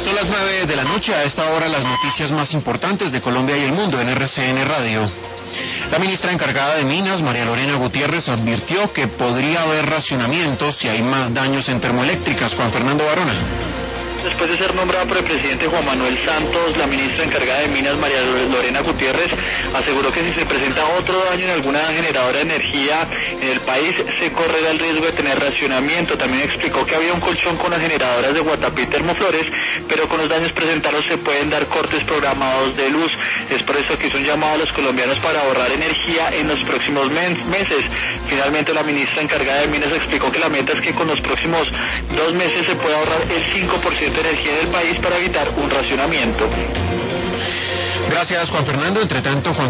Son las 9 de la noche, a esta hora las noticias más importantes de Colombia y el mundo en RCN Radio. La ministra encargada de Minas, María Lorena Gutiérrez, advirtió que podría haber racionamiento si hay más daños en termoeléctricas. Juan Fernando Barona. Después de ser nombrada por el presidente Juan Manuel Santos, la ministra encargada de Minas, María Lorena Gutiérrez, aseguró que si se presenta otro daño en alguna generadora de energía en el país, se correrá el riesgo de tener racionamiento. También explicó que había un colchón con las generadoras de Guatapí y Termoflores, pero con los daños presentados se pueden dar cortes programados de luz. Es por eso que hizo un llamado a los colombianos para ahorrar energía en los próximos meses. Finalmente, la ministra encargada de Minas explicó que la meta es que con los próximos 2 meses se pueda ahorrar el 5% de energía en el país para evitar un racionamiento. Gracias, Juan Fernando. Entre tanto, Juan